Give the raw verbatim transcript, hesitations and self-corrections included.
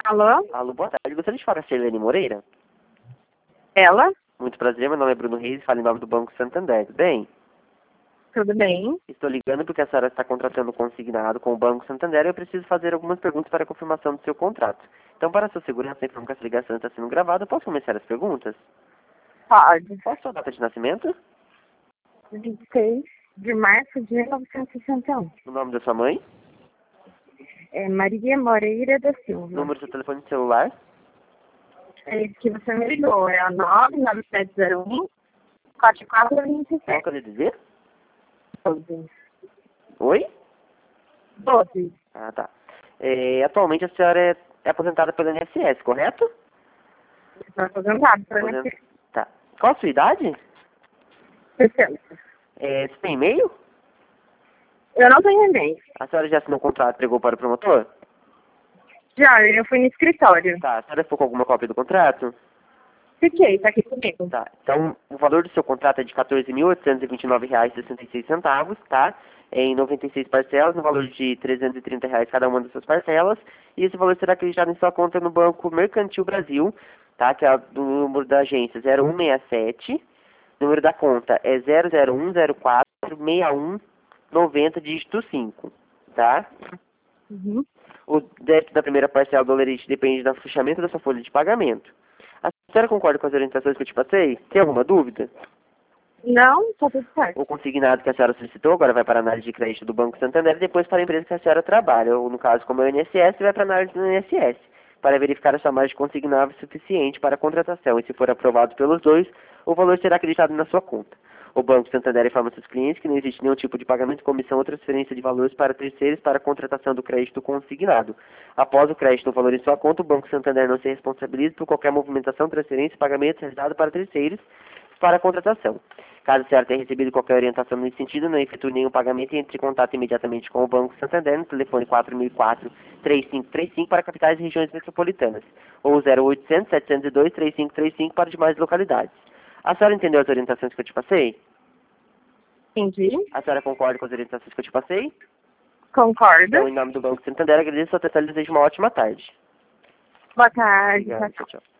Alô? Alô, boa tarde. Gostaria de falar com a Sirlene Moreira? Ela? Muito prazer, meu nome é Bruno Reis, falo em nome do Banco Santander. Tudo bem? Tudo bem? Estou ligando porque a senhora está contratando um consignado com o Banco Santander e eu preciso fazer algumas perguntas para a confirmação do seu contrato. Então, para a sua segurança, informo que essa ligação está sendo gravada. Posso começar as perguntas? Pode. Qual a sua data de nascimento? vinte e seis de março de mil novecentos e sessenta e um. O nome da sua mãe? É Maria Moreira da Silva. Número do seu telefone de celular? É esse que você me ligou. É o nove nove sete zero um quatro quatro dois Qual sete. que eu lhe dizer? doze. Oi? doze. Ah, tá. É, atualmente a senhora é, é aposentada pelo I N S S, correto? Estou aposentado. Estou Aposent... Tá. Qual a sua idade? sessenta. É, você tem e-mail? Eu não tenho e-mail. A senhora já assinou o contrato e entregou para o promotor? Já, eu fui no escritório. Tá. A senhora ficou com alguma cópia do contrato? Fiquei, tá aqui comigo. Tá. Então, o valor do seu contrato é de quatorze mil oitocentos e vinte e nove reais e sessenta e seis centavos, tá? Em noventa e seis parcelas, no valor de trezentos e trinta reais cada uma das suas parcelas. E esse valor será acreditado em sua conta no Banco Mercantil Brasil, tá? Que é o número da agência zero um seis sete. O número da conta é zero zero um zero quatro seis um nove zero, dígito cinco, tá? Uhum. O débito da primeira parcela do lerite depende do fechamento da sua folha de pagamento. A senhora concorda com as orientações que eu te passei? Tem alguma dúvida? Não, tá tudo certo. O consignado que a senhora solicitou agora vai para a análise de crédito do Banco Santander e depois para a empresa que a senhora trabalha. Ou, no caso, como é o I N S S, vai para a análise do I N S S, para verificar a sua margem consignável suficiente para a contratação. E se for aprovado pelos dois, o valor será acreditado na sua conta. O Banco Santander informa seus clientes que não existe nenhum tipo de pagamento, comissão ou transferência de valores para terceiros para a contratação do crédito consignado. Após o crédito no valor em sua conta, o Banco Santander não se responsabiliza por qualquer movimentação, transferência, pagamento realizado para terceiros para a contratação. Caso a senhora tenha recebido qualquer orientação nesse sentido, não efetue nenhum pagamento e entre em contato imediatamente com o Banco Santander no telefone quatro mil e quatro, três cinco três cinco para capitais e regiões metropolitanas, ou zero oitocentos, setecentos e dois, três cinco três cinco para demais localidades. A senhora entendeu as orientações que eu te passei? Entendi. A senhora concorda com as orientações que eu te passei? Concordo. Então, em nome do Banco Santander, agradeço a sua atenção e desejo uma ótima tarde. Boa tarde. Obrigado, tchau, tchau.